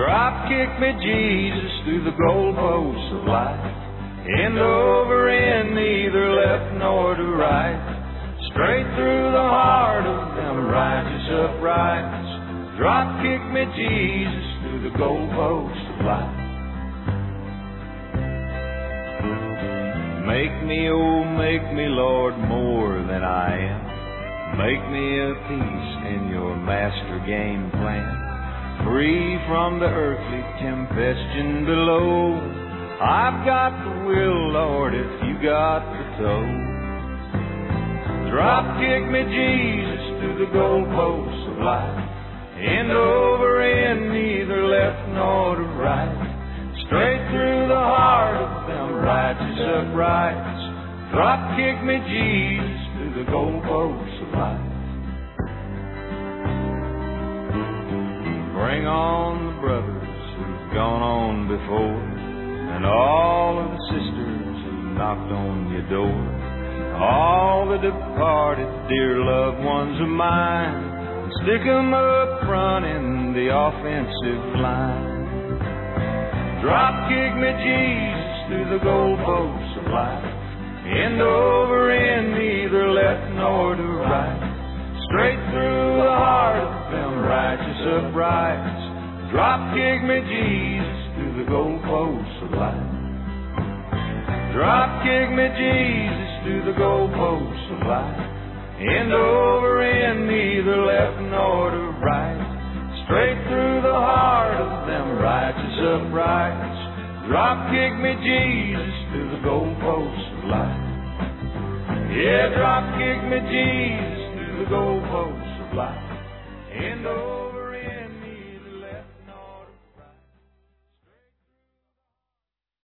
Drop kick me, Jesus, through the goalposts of life. End over end, neither left nor to right. Straight through the heart of them righteous uprights. Drop kick me, Jesus, through the goalposts of life. Make me, oh, make me, Lord, more than I am. Make me a piece in your master game plan. Free from the earthly tempestion below. I've got the will, Lord, if you got the toe. Drop kick me, Jesus, through the goalposts of life. End over end, neither left nor to right. Straight through the heart of them righteous uprights. Drop kick me, Jesus, through the goalposts of life. Bring on the brothers who've gone on before, and all of the sisters who knocked on your door. All the departed dear loved ones of mine, and stick 'em up front in the offensive line. Drop kick me, Jesus, through the goalposts of life. End over end, neither left nor to right. Straight through the heart of them righteous uprights. Drop kick me, Jesus, through the goalposts of life. Drop kick me, Jesus, through the goalposts of life. End over end, neither left nor to right. Straight through the heart of them righteous uprights. Drop kick me, Jesus, through the goalposts of life. Yeah, drop kick me, Jesus, through the goalposts of life. End over